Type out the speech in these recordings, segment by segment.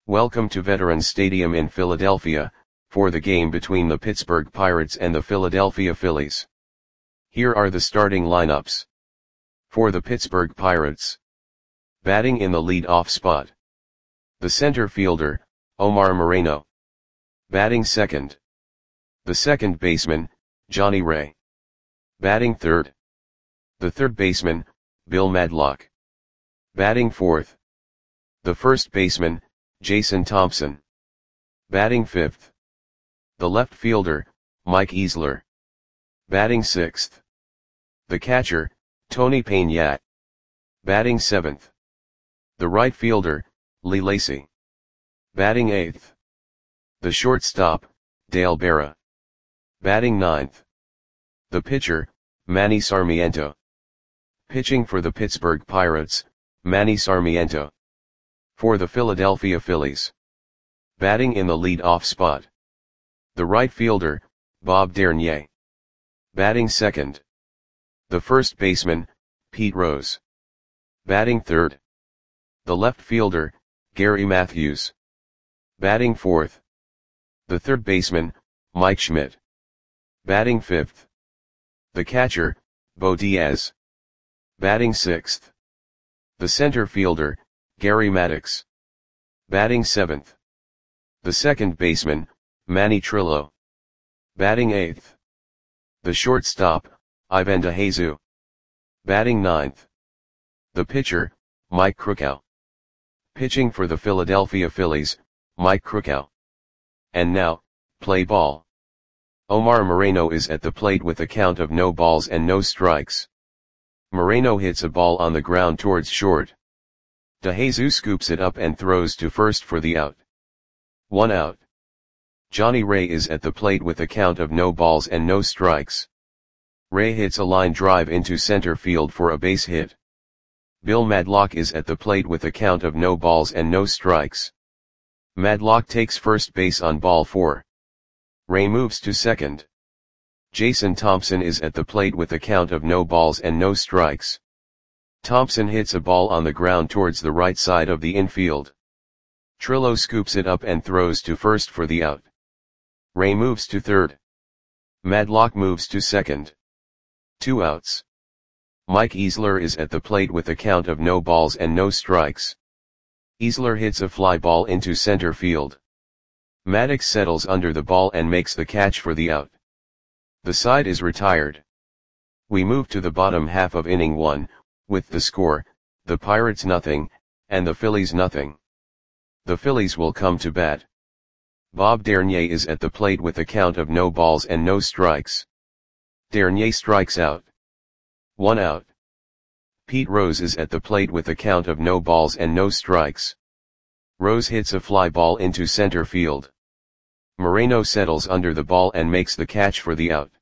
Welcome to Veterans Stadium in Philadelphia, for the game between the Pittsburgh Pirates and the Philadelphia Phillies. Here are the starting lineups. For the Pittsburgh Pirates. Batting in the lead-off spot. The center fielder, Omar Moreno. Batting second. The second baseman, Johnny Ray. Batting third. The third baseman, Bill Madlock. Batting fourth. The first baseman, Jason Thompson. Batting fifth. The left fielder, Mike Easler. Batting sixth. The catcher, Tony Peña. Batting seventh. The right fielder, Lee Lacy. Batting eighth. The shortstop, Dale Berra. Batting ninth. The pitcher, Manny Sarmiento. Pitching for the Pittsburgh Pirates, Manny Sarmiento. For the Philadelphia Phillies. Batting in the lead-off spot. The right fielder, Bob Dernier. Batting second. The first baseman, Pete Rose. Batting third. The left fielder, Gary Matthews. Batting fourth. The third baseman, Mike Schmidt. Batting fifth. The catcher, Bo Diaz. Batting sixth. The center fielder, Gary Maddox. Batting seventh. The second baseman, Manny Trillo. Batting eighth. The shortstop, Ivan DeJesus. Batting ninth. The pitcher, Mike Krukow. Pitching for the Philadelphia Phillies, Mike Krukow. And now, play ball. Omar Moreno is at the plate with a count of no balls and no strikes. Moreno hits a ball on the ground towards short. DeJesus scoops it up and throws to first for the out. 1 out. Johnny Ray is at the plate with a count of no balls and no strikes. Ray hits a line drive into center field for a base hit. Bill Madlock is at the plate with a count of no balls and no strikes. Madlock takes first base on ball 4. Ray moves to second. Jason Thompson is at the plate with a count of no balls and no strikes. Thompson hits a ball on the ground towards the right side of the infield. Trillo scoops it up and throws to first for the out. Ray moves to third. Madlock moves to second. 2 outs. Mike Easler is at the plate with a count of no balls and no strikes. Easler hits a fly ball into center field. Maddox settles under the ball and makes the catch for the out. The side is retired. We move to the bottom half of inning 1, with the score, the Pirates nothing, and the Phillies nothing. The Phillies will come to bat. Bob Dernier is at the plate with a count of no balls and no strikes. Dernier strikes out. 1 out. Pete Rose is at the plate with a count of no balls and no strikes. Rose hits a fly ball into center field. Moreno settles under the ball and makes the catch for the out.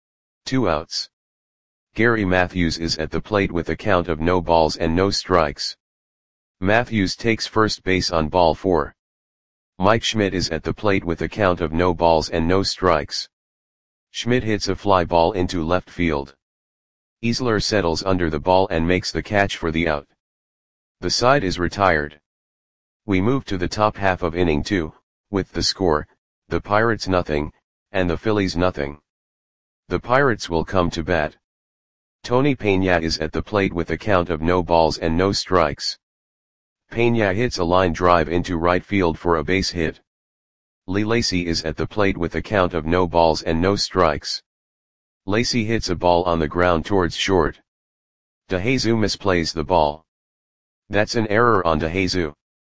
2 outs. Gary Matthews is at the plate with a count of no balls and no strikes. Matthews takes first base on ball 4. Mike Schmidt is at the plate with a count of no balls and no strikes. Schmidt hits a fly ball into left field. Easler settles under the ball and makes the catch for the out. The side is retired. We move to the top half of inning 2, with the score, the Pirates nothing, and the Phillies nothing. The Pirates will come to bat. Tony Peña is at the plate with a count of no balls and no strikes. Peña hits a line drive into right field for a base hit. Lee Lacy is at the plate with a count of no balls and no strikes. Lacy hits a ball on the ground towards short. DeJesus misplays the ball. That's an error on DeJesus.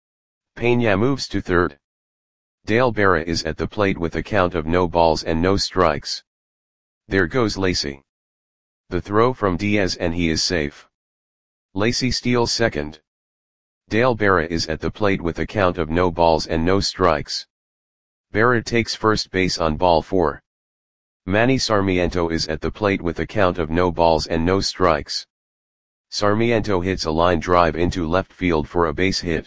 Peña moves to third. Dale Berra is at the plate with a count of no balls and no strikes. There goes Lacy. The throw from Diaz and he is safe. Lacy steals second. Dale Berra is at the plate with a count of no balls and no strikes. Berra takes first base on ball 4. Manny Sarmiento is at the plate with a count of no balls and no strikes. Sarmiento hits a line drive into left field for a base hit.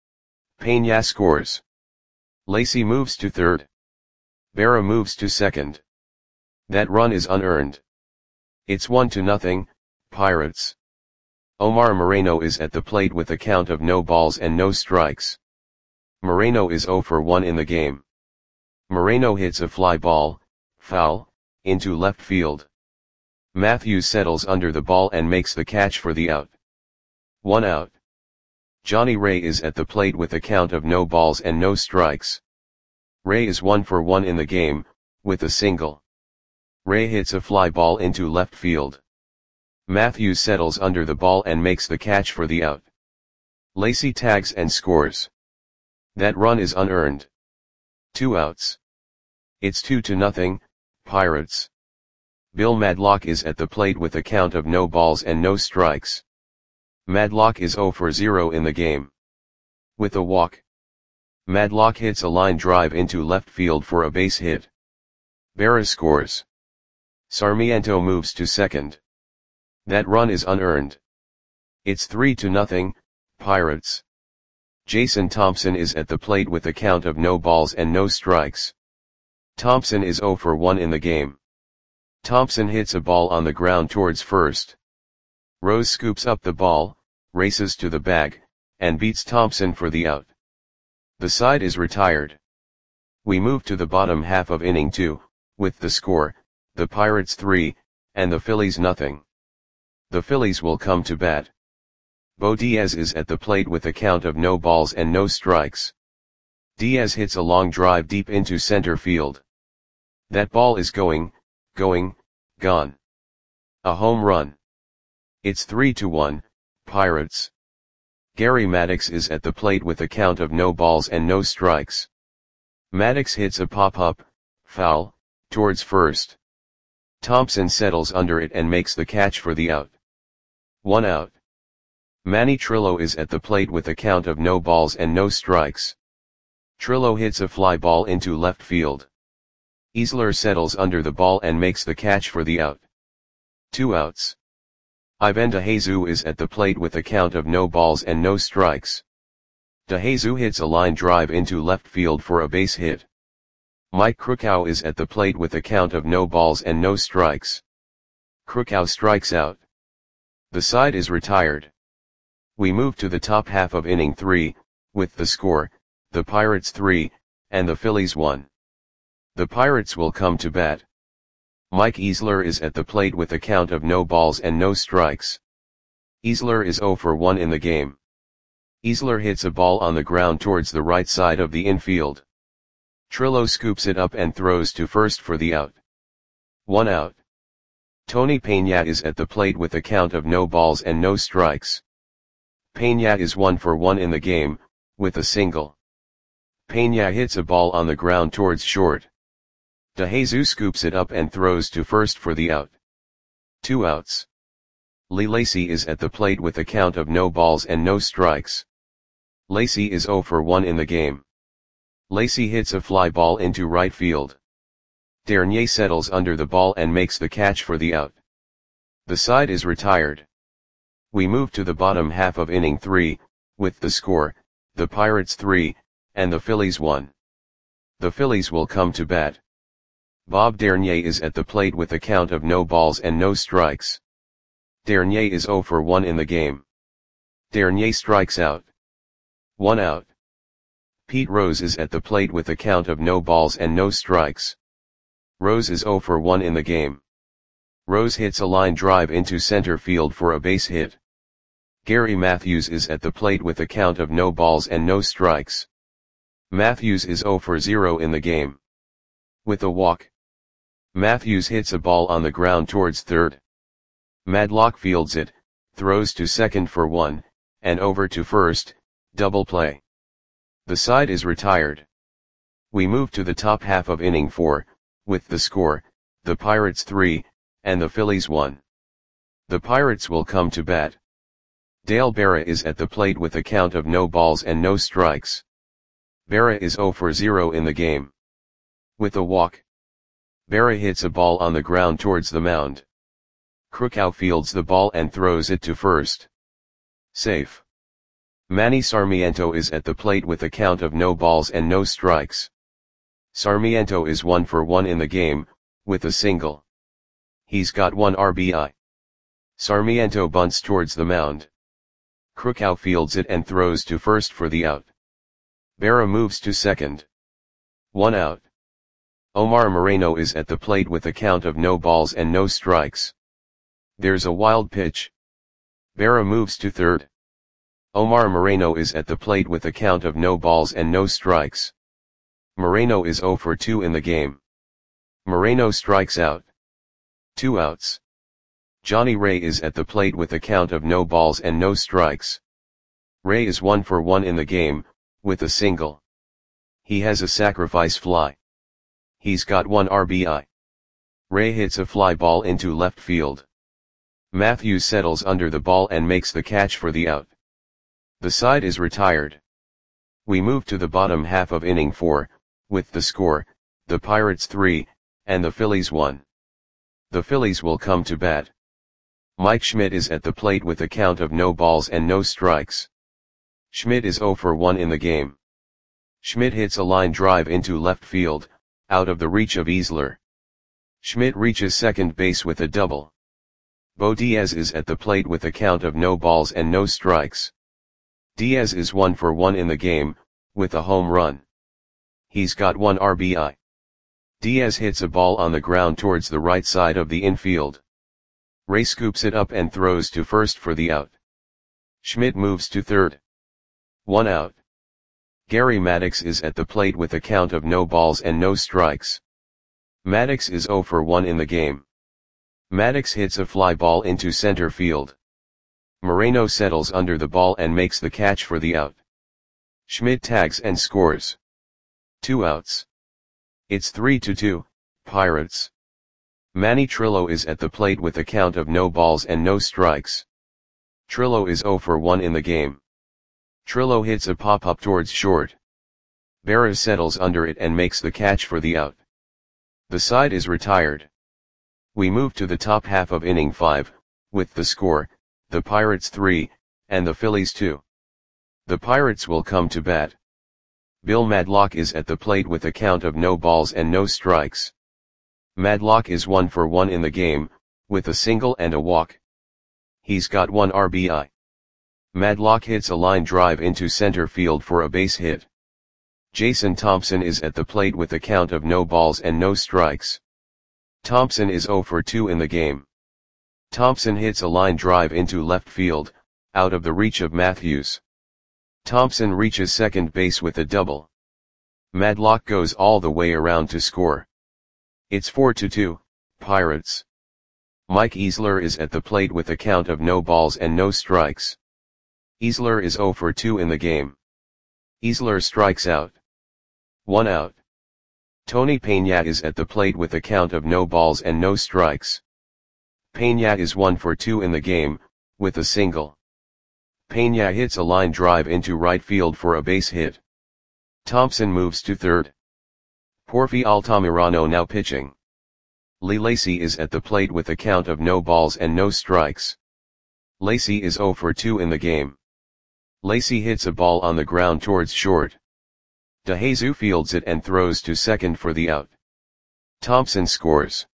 Peña scores. Lacy moves to third. Berra moves to second. That run is unearned. It's 1-0, Pirates. Omar Moreno is at the plate with a count of no balls and no strikes. Moreno is 0 for 1 in the game. Moreno hits a fly ball, foul, into left field. Matthews settles under the ball and makes the catch for the out. 1 out. Johnny Ray is at the plate with a count of no balls and no strikes. Ray is 1 for 1 in the game, with a single. Ray hits a fly ball into left field. Matthews settles under the ball and makes the catch for the out. Lacy tags and scores. That run is unearned. 2 outs. It's 2-0, Pirates. Bill Madlock is at the plate with a count of no balls and no strikes. Madlock is 0 for 0 in the game. With a walk. Madlock hits a line drive into left field for a base hit. Berra scores. Sarmiento moves to second. That run is unearned. It's 3-0, Pirates. Jason Thompson is at the plate with a count of no balls and no strikes. Thompson is 0 for 1 in the game. Thompson hits a ball on the ground towards first. Rose scoops up the ball, races to the bag, and beats Thompson for the out. The side is retired. We move to the bottom half of inning 2, with the score, the Pirates 3, and the Phillies nothing. The Phillies will come to bat. Bo Diaz is at the plate with a count of no balls and no strikes. Diaz hits a long drive deep into center field. That ball is gone. A home run. It's 3-1, Pirates. Gary Maddox is at the plate with a count of no balls and no strikes. Maddox hits a pop-up, foul, towards first. Thompson settles under it and makes the catch for the out. 1 out. Manny Trillo is at the plate with a count of no balls and no strikes. Trillo hits a fly ball into left field. Easler settles under the ball and makes the catch for the out. 2 outs. Ivan DeJesus is at the plate with a count of no balls and no strikes. DeJesus hits a line drive into left field for a base hit. Mike Krukow is at the plate with a count of no balls and no strikes. Krukow strikes out. The side is retired. We move to the top half of inning 3, with the score, the Pirates 3, and the Phillies 1. The Pirates will come to bat. Mike Easler is at the plate with a count of no balls and no strikes. Easler is 0 for 1 in the game. Easler hits a ball on the ground towards the right side of the infield. Trillo scoops it up and throws to first for the out. 1 out. Tony Peña is at the plate with a count of no balls and no strikes. Peña is 1 for 1 in the game, with a single. Peña hits a ball on the ground towards short. DeJesus scoops it up and throws to first for the out. 2 outs. Lee Lacy is at the plate with a count of no balls and no strikes. Lacy is 0 for 1 in the game. Lacy hits a fly ball into right field. Dernier settles under the ball and makes the catch for the out. The side is retired. We move to the bottom half of inning 3, with the score, the Pirates 3, and the Phillies 1. The Phillies will come to bat. Bob Dernier is at the plate with a count of no balls and no strikes. Dernier is 0 for 1 in the game. Dernier strikes out. 1 out. Pete Rose is at the plate with a count of no balls and no strikes. Rose is 0 for 1 in the game. Rose hits a line drive into center field for a base hit. Gary Matthews is at the plate with a count of no balls and no strikes. Matthews is 0 for 0 in the game. With a walk. Matthews hits a ball on the ground towards third. Madlock fields it, throws to second for 1, and over to first, double play. The side is retired. We move to the top half of inning 4, with the score, the Pirates 3, and the Phillies 1. The Pirates will come to bat. Dale Berra is at the plate with a count of no balls and no strikes. Berra is 0 for 0 in the game. With a walk. Berra hits a ball on the ground towards the mound. Krukow fields the ball and throws it to first. Safe. Manny Sarmiento is at the plate with a count of no balls and no strikes. Sarmiento is 1 for 1 in the game, with a single. He's got 1 RBI. Sarmiento bunts towards the mound. Krukow fields it and throws to first for the out. Berra moves to second. 1 out. Omar Moreno is at the plate with a count of no balls and no strikes. There's a wild pitch. Berra moves to third. Omar Moreno is at the plate with a count of no balls and no strikes. Moreno is 0 for 2 in the game. Moreno strikes out. 2 outs. Johnny Ray is at the plate with a count of no balls and no strikes. Ray is 1 for 1 in the game, with a single. He has a sacrifice fly. He's got 1 RBI. Ray hits a fly ball into left field. Matthews settles under the ball and makes the catch for the out. The side is retired. We move to the bottom half of inning 4, with the score, the Pirates 3, and the Phillies 1. The Phillies will come to bat. Mike Schmidt is at the plate with a count of no balls and no strikes. Schmidt is 0 for 1 in the game. Schmidt hits a line drive into left field, out of the reach of Easler. Schmidt reaches second base with a double. Bo Diaz is at the plate with a count of no balls and no strikes. Diaz is 1 for 1 in the game, with a home run. He's got 1 RBI. Diaz hits a ball on the ground towards the right side of the infield. Ray scoops it up and throws to first for the out. Schmidt moves to third. 1 out. Gary Maddox is at the plate with a count of no balls and no strikes. Maddox is 0 for 1 in the game. Maddox hits a fly ball into center field. Moreno settles under the ball and makes the catch for the out. Schmidt tags and scores. 2 outs. It's 3-2, Pirates. Manny Trillo is at the plate with a count of no balls and no strikes. Trillo is 0 for 1 in the game. Trillo hits a pop-up towards short. Berra settles under it and makes the catch for the out. The side is retired. We move to the top half of inning 5, with the score, the Pirates 3, and the Phillies 2. The Pirates will come to bat. Bill Madlock is at the plate with a count of no balls and no strikes. Madlock is 1 for 1 in the game, with a single and a walk. He's got 1 RBI. Madlock hits a line drive into center field for a base hit. Jason Thompson is at the plate with a count of no balls and no strikes. Thompson is 0 for 2 in the game. Thompson hits a line drive into left field, out of the reach of Matthews. Thompson reaches second base with a double. Madlock goes all the way around to score. It's 4-2, Pirates. Mike Easler is at the plate with a count of no balls and no strikes. Easler is 0 for 2 in the game. Easler strikes out. 1 out. Tony Peña is at the plate with a count of no balls and no strikes. Peña is 1 for 2 in the game, with a single. Peña hits a line drive into right field for a base hit. Thompson moves to third. Porfi Altamirano now pitching. Lee Lacy is at the plate with a count of no balls and no strikes. Lacy is 0 for 2 in the game. Lacy hits a ball on the ground towards short. DeJesus fields it and throws to second for the out. Thompson scores.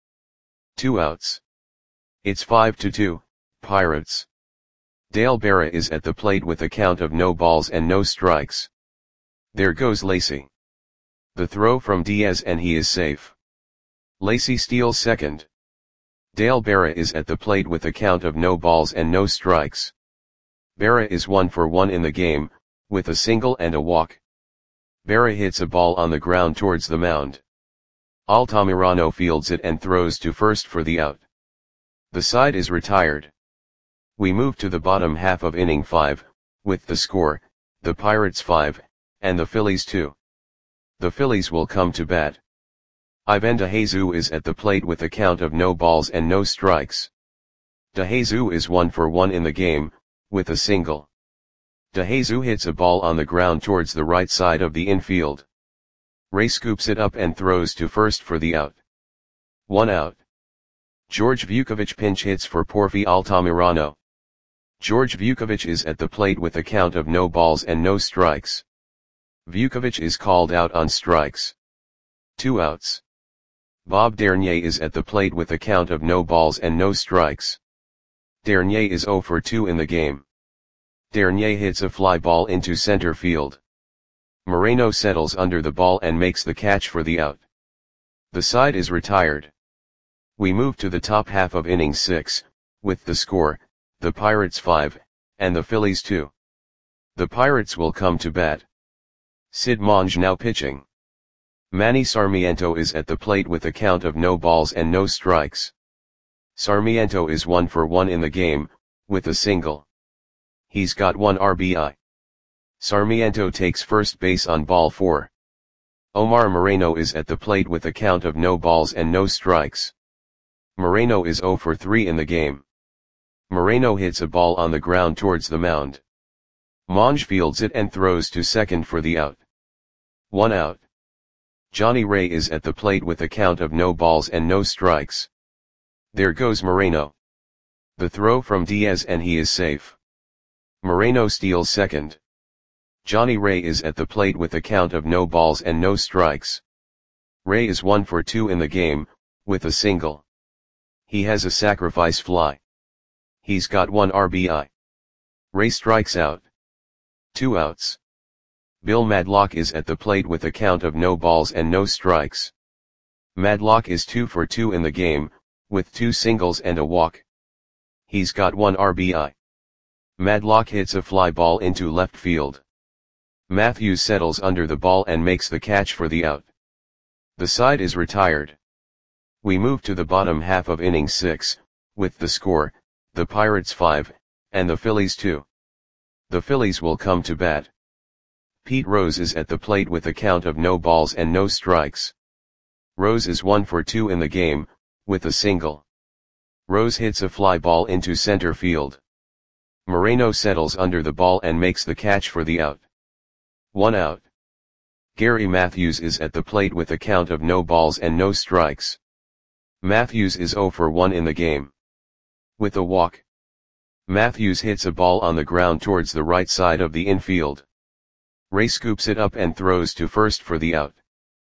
2 outs. It's 5-2, Pirates. Dale Berra is at the plate with a count of no balls and no strikes. There goes Lacy. The throw from Diaz and he is safe. Lacy steals second. Dale Berra is at the plate with a count of no balls and no strikes. Berra is 1 for 1 in the game, with a single and a walk. Berra hits a ball on the ground towards the mound. Altamirano fields it and throws to first for the out. The side is retired. We move to the bottom half of inning 5, with the score, the Pirates 5, and the Phillies 2. The Phillies will come to bat. Ivan DeJesus is at the plate with a count of no balls and no strikes. DeJesus is 1 for 1 in the game, with a single. DeJesus hits a ball on the ground towards the right side of the infield. Ray scoops it up and throws to first for the out. 1 out. George Vukovic pinch hits for Porfi Altamirano. George Vukovic is at the plate with a count of no balls and no strikes. Vukovic is called out on strikes. 2 outs. Bob Dernier is at the plate with a count of no balls and no strikes. Dernier is 0 for 2 in the game. Dernier hits a fly ball into center field. Moreno settles under the ball and makes the catch for the out. The side is retired. We move to the top half of inning 6, with the score, the Pirates 5, and the Phillies 2. The Pirates will come to bat. Sid Monge now pitching. Manny Sarmiento is at the plate with a count of no balls and no strikes. Sarmiento is 1 for 1 in the game, with a single. He's got 1 RBI. Sarmiento takes first base on ball 4. Omar Moreno is at the plate with a count of no balls and no strikes. Moreno is 0 for 3 in the game. Moreno hits a ball on the ground towards the mound. Monge fields it and throws to second for the out. 1 out. Johnny Ray is at the plate with a count of no balls and no strikes. There goes Moreno. The throw from Diaz and he is safe. Moreno steals second. Johnny Ray is at the plate with a count of no balls and no strikes. Ray is 1 for 2 in the game, with a single. He has a sacrifice fly. He's got 1 RBI. Ray strikes out. 2 outs. Bill Madlock is at the plate with a count of no balls and no strikes. Madlock is 2 for 2 in the game, with 2 singles and a walk. He's got 1 RBI. Madlock hits a fly ball into left field. Matthews settles under the ball and makes the catch for the out. The side is retired. We move to the bottom half of inning 6, with the score, the Pirates 5, and the Phillies 2. The Phillies will come to bat. Pete Rose is at the plate with a count of no balls and no strikes. Rose is 1 for 2 in the game, with a single. Rose hits a fly ball into center field. Moreno settles under the ball and makes the catch for the out. 1 out. Gary Matthews is at the plate with a count of no balls and no strikes. Matthews is 0 for 1 in the game. With a walk. Matthews hits a ball on the ground towards the right side of the infield. Ray scoops it up and throws to first for the out.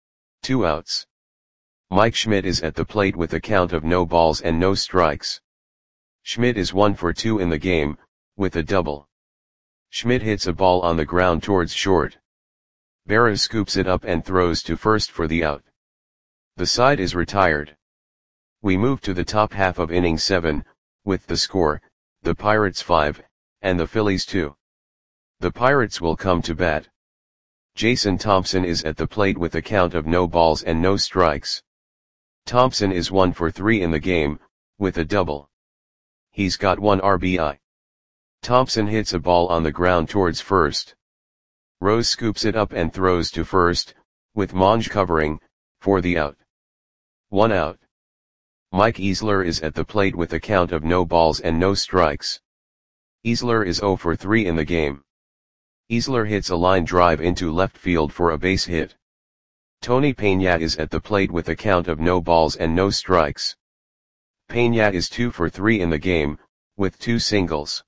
2 outs. Mike Schmidt is at the plate with a count of no balls and no strikes. Schmidt is 1 for 2 in the game, with a double. Schmidt hits a ball on the ground towards short. Berra scoops it up and throws to first for the out. The side is retired. We move to the top half of inning 7, with the score, the Pirates 5, and the Phillies 2. The Pirates will come to bat. Jason Thompson is at the plate with a count of no balls and no strikes. Thompson is 1 for 3 in the game, with a double. He's got 1 RBI. Thompson hits a ball on the ground towards first. Rose scoops it up and throws to first, with Monge covering, for the out. 1 out. Mike Easler is at the plate with a count of no balls and no strikes. Easler is 0 for 3 in the game. Easler hits a line drive into left field for a base hit. Tony Peña is at the plate with a count of no balls and no strikes. Peña is 2 for 3 in the game, with 2 singles.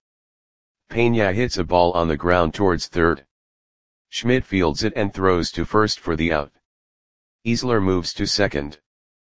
Peña hits a ball on the ground towards third. Schmidt fields it and throws to first for the out. Easler moves to second.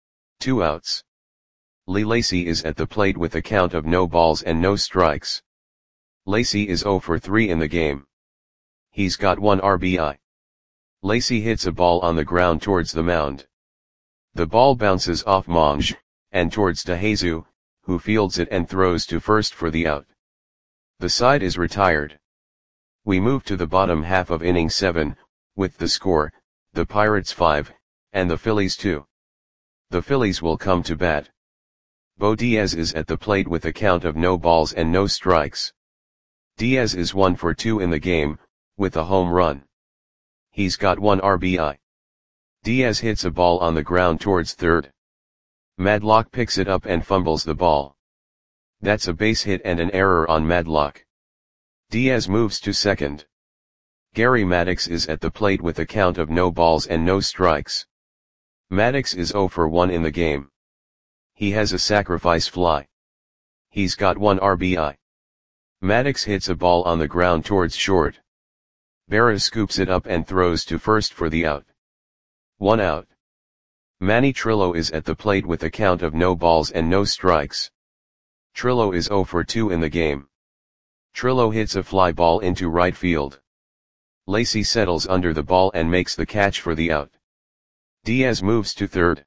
2 outs. Lee Lacy is at the plate with a count of no balls and no strikes. Lacy is 0 for 3 in the game. He's got 1 RBI. Lacy hits a ball on the ground towards the mound. The ball bounces off Monge, and towards DeJesus, who fields it and throws to first for the out. The side is retired. We move to the bottom half of inning 7, with the score, the Pirates 5, and the Phillies 2. The Phillies will come to bat. Bo Diaz is at the plate with a count of no balls and no strikes. Diaz is 1 for 2 in the game, with a home run. He's got 1 RBI. Diaz hits a ball on the ground towards third. Madlock picks it up and fumbles the ball. That's a base hit and an error on Madlock. Diaz moves to second. Gary Maddox is at the plate with a count of no balls and no strikes. Maddox is 0 for 1 in the game. He has a sacrifice fly. He's got 1 RBI. Maddox hits a ball on the ground towards short. Berra scoops it up and throws to first for the out. 1 out. Manny Trillo is at the plate with a count of no balls and no strikes. Trillo is 0 for 2 in the game. Trillo hits a fly ball into right field. Lacy settles under the ball and makes the catch for the out. Diaz moves to third.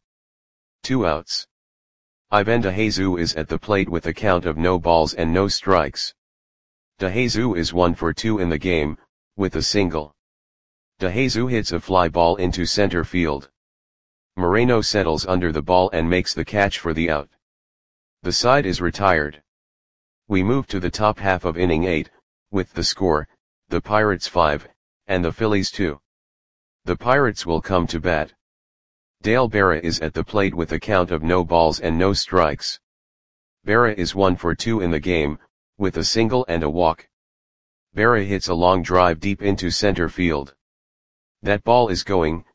2 outs. Ivan De Jesus is at the plate with a count of no balls and no strikes. De Jesus is 1 for 2 in the game, with a single. De Jesus hits a fly ball into center field. Moreno settles under the ball and makes the catch for the out. The side is retired. We move to the top half of inning 8, with the score, the Pirates 5, and the Phillies 2. The Pirates will come to bat. Dale Berra is at the plate with a count of no balls and no strikes. Berra is 1 for 2 in the game, with a single and a walk. Berra hits a long drive deep into center field. That ball is going,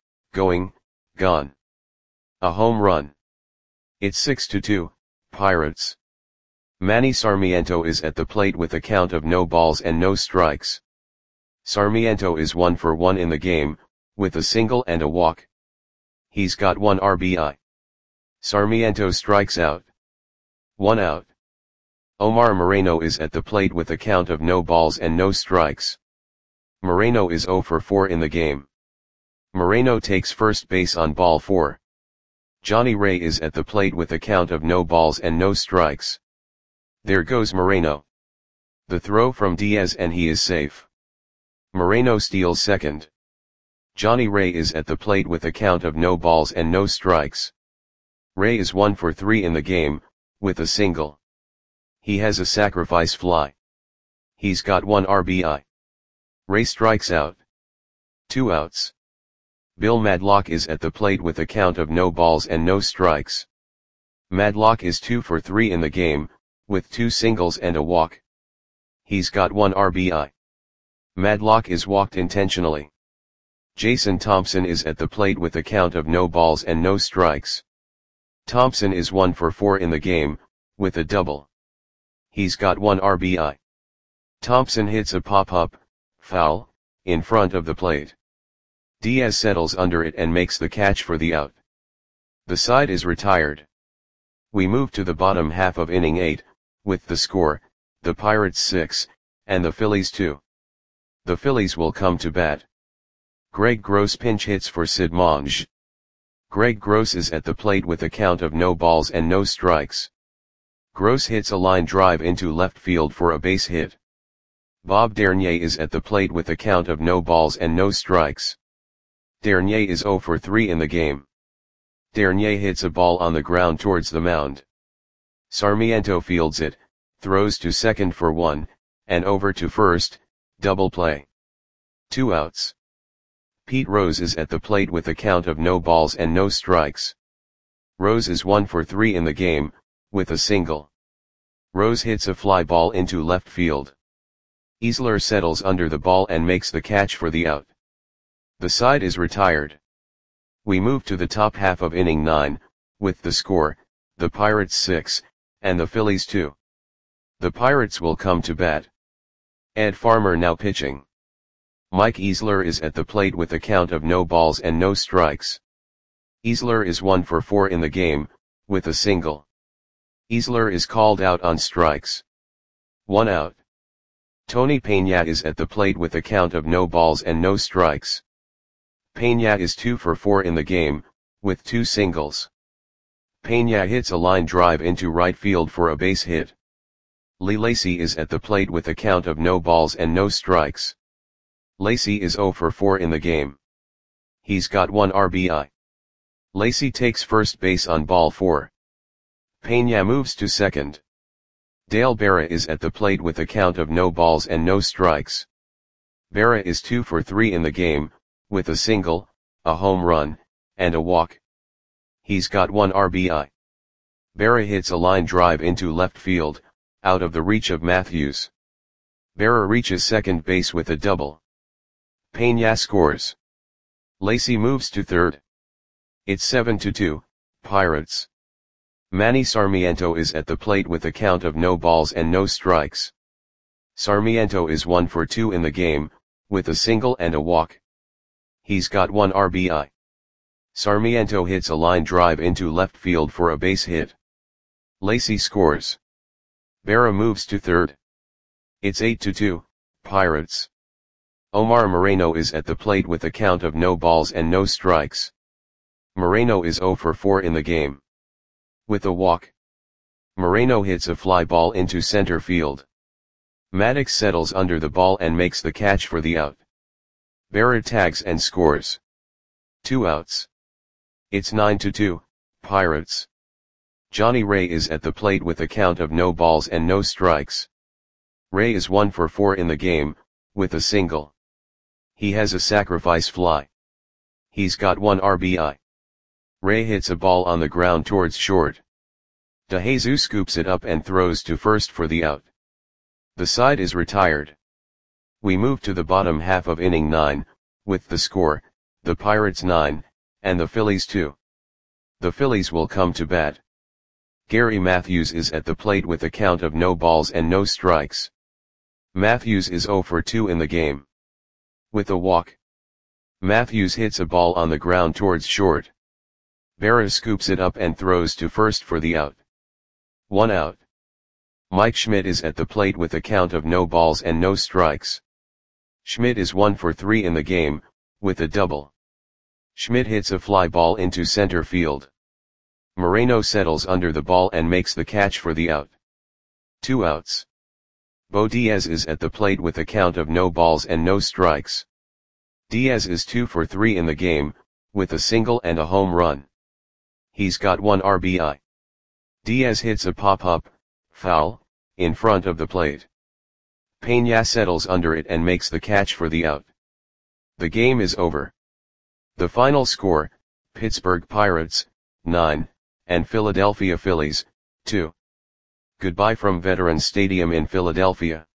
gone. A home run. It's 6-2, Pirates. Manny Sarmiento is at the plate with a count of no balls and no strikes. Sarmiento is 1 for 1 in the game, with a single and a walk. He's got 1 RBI. Sarmiento strikes out. 1 out. Omar Moreno is at the plate with a count of no balls and no strikes. Moreno is 0 for 4 in the game. Moreno takes first base on ball 4. Johnny Ray is at the plate with a count of no balls and no strikes. There goes Moreno. The throw from Diaz and he is safe. Moreno steals second. Johnny Ray is at the plate with a count of no balls and no strikes. Ray is 1 for 3 in the game, with a single. He has a sacrifice fly. He's got 1 RBI. Ray strikes out. 2 outs. Bill Madlock is at the plate with a count of no balls and no strikes. Madlock is 2 for 3 in the game, with 2 singles and a walk. He's got 1 RBI. Madlock is walked intentionally. Jason Thompson is at the plate with a count of no balls and no strikes. Thompson is 1 for 4 in the game, with a double. He's got 1 RBI. Thompson hits a pop-up, foul, in front of the plate. Diaz settles under it and makes the catch for the out. The side is retired. We move to the bottom half of inning 8, with the score, the Pirates 6, and the Phillies 2. The Phillies will come to bat. Greg Gross pinch hits for Sid Monge. Greg Gross is at the plate with a count of no balls and no strikes. Gross hits a line drive into left field for a base hit. Bob Dernier is at the plate with a count of no balls and no strikes. Dernier is 0 for 3 in the game. Dernier hits a ball on the ground towards the mound. Sarmiento fields it, throws to second for 1, and over to first, double play. 2 outs. Pete Rose is at the plate with a count of no balls and no strikes. Rose is 1 for 3 in the game, with a single. Rose hits a fly ball into left field. Easler settles under the ball and makes the catch for the out. The side is retired. We move to the top half of inning 9, with the score, the Pirates 6, and the Phillies 2. The Pirates will come to bat. Ed Farmer now pitching. Mike Easler is at the plate with a count of no balls and no strikes. Easler is 1 for 4 in the game, with a single. Easler is called out on strikes. 1 out. Tony Peña is at the plate with a count of no balls and no strikes. Peña is 2 for 4 in the game, with 2 singles. Peña hits a line drive into right field for a base hit. Lee Lacy is at the plate with a count of no balls and no strikes. Lacy is 0 for 4 in the game. He's got 1 RBI. Lacy takes first base on ball 4. Peña moves to second. Dale Berra is at the plate with a count of no balls and no strikes. Berra is 2 for 3 in the game, with a single, a home run, and a walk. He's got 1 RBI. Berra hits a line drive into left field, out of the reach of Matthews. Berra reaches second base with a double. Peña scores. Lacy moves to third. It's 7-2, Pirates. Manny Sarmiento is at the plate with a count of no balls and no strikes. Sarmiento is 1 for 2 in the game, with a single and a walk. He's got 1 RBI. Sarmiento hits a line drive into left field for a base hit. Lacy scores. Berra moves to third. It's 8-2, Pirates. Omar Moreno is at the plate with a count of no balls and no strikes. Moreno is 0 for 4 in the game. With a walk, Moreno hits a fly ball into center field. Maddox settles under the ball and makes the catch for the out. Berra tags and scores. 2 outs. It's 9-2, Pirates. Johnny Ray is at the plate with a count of no balls and no strikes. Ray is 1 for 4 in the game, with a single. He has a sacrifice fly. He's got 1 RBI. Ray hits a ball on the ground towards short. DeJesus scoops it up and throws to first for the out. The side is retired. We move to the bottom half of inning 9, with the score, the Pirates 9, and the Phillies 2. The Phillies will come to bat. Gary Matthews is at the plate with a count of no balls and no strikes. Matthews is 0 for 2 in the game. With a walk, Matthews hits a ball on the ground towards short. Berra scoops it up and throws to first for the out. 1 out. Mike Schmidt is at the plate with a count of no balls and no strikes. Schmidt is 1 for 3 in the game, with a double. Schmidt hits a fly ball into center field. Moreno settles under the ball and makes the catch for the out. 2 outs. Bo Diaz is at the plate with a count of no balls and no strikes. Diaz is 2 for 3 in the game, with a single and a home run. He's got 1 RBI. Diaz hits a pop-up, foul, in front of the plate. Peña settles under it and makes the catch for the out. The game is over. The final score, Pittsburgh Pirates, 9, and Philadelphia Phillies, 2. Goodbye from Veterans Stadium in Philadelphia.